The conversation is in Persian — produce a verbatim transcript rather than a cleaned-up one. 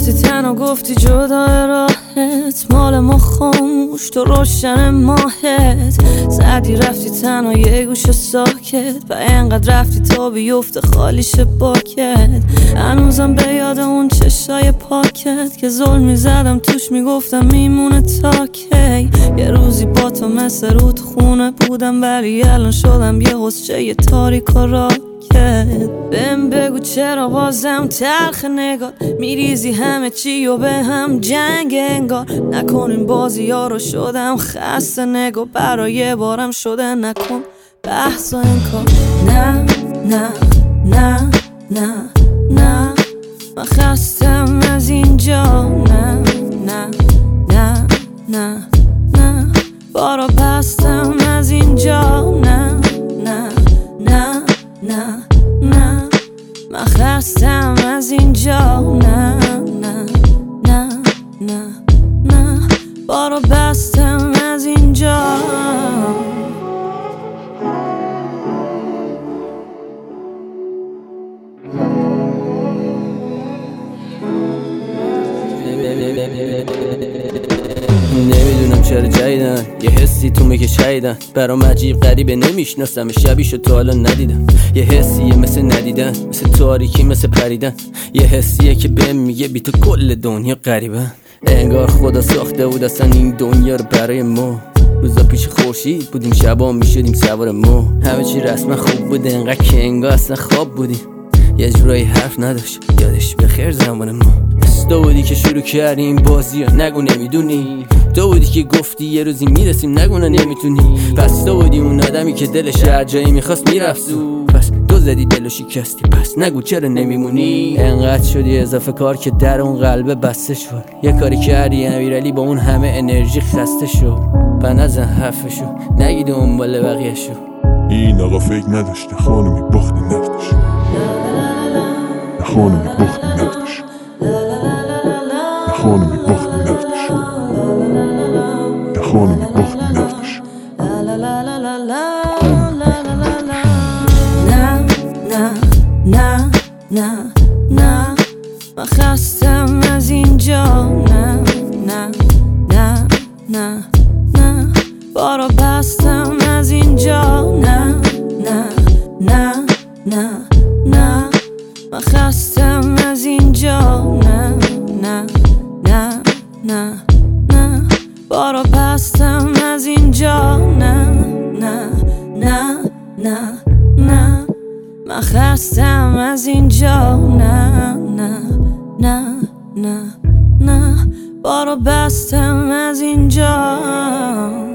رفتی تنها گفتی جدا راحت، مال ما خاموش تو روشن ماهت. زدی رفتی تنها یه گوش ساکت و انقدر رفتی تا بیفته خالیش باکت. هنوزم به یاد اون چشای پاکت که ظلم میزدم توش میگفتم میمونه تا کی. یه روزی با تو مثل رو تو خونه بودم ولی الان شدم یه حسچه یه تاریک و راکت. بهم بگو چرا بازم تلخ نگار، میریزی همه چی و به هم جنگ انگار. نکنین بازی ها رو شدم خسته، نگو برای بارم شده نکن بحث و انکار. نه نه نه نه نه من خستم از اینجا. نه نه نه نه نه بارا بستم از اینجا. نه نه نه نه نه من خستم از اینجا. نه نه نه نه نه بارو بستم از اینجا. نمیدونم چرا جدیدن یه حسی تو میگه شایدن، برام عجیب غریبه نمیشناسم شبیشو تو حالا ندیدم. یه حسیه مثل ندیدن، مثل تاریکی مثل پریدن. یه حسیه که بهم میگه بی تو کل دنیا غریبن. انگار خدا ساخته بود اصلا این دنیا رو برای ما. روزا پیش خورشید بودیم شبا میشدیم سوار ما. همه چی رسما خوب بوده انقدر که انگار اصلا خواب بودیم. یه جورایی حرف نداشت یادش بخیر زمان ما. تو بودی که شروع کردی این بازی ها نگو نمیدونی. تو بودی که گفتی یه روزی میرسیم نگو نمیتونی. پس تو بودی اون آدمی که دلش هر جایی میخواست میرفت. پس تو زدی دلو شکستی پس نگو چرا نمیمونی. انقدر شدی اضافه کار که در اون قلبه بسته شد. یه کاری کردی امیرعلی با اون همه انرژی خسته شد. و نزن حرفشو نگی دنبال بقیه شو. این آقا فکر نداشته خانمی بختی نفتش، خانمی بختی نفتش، خانمی بختی نفتش، خانمی بختی نفتش. نه نه نه نه نه من خستم از اینجا. نه نه نه نه نه بارو بستم از اینجا. نه نه نه نه نه من خستم از اینجا. نه نه نه نه نه بارو بستم از اینجا. نه نه نه نه نه من خستم از اینجا. نه نه نه نه نه بارو بستم از اینجا.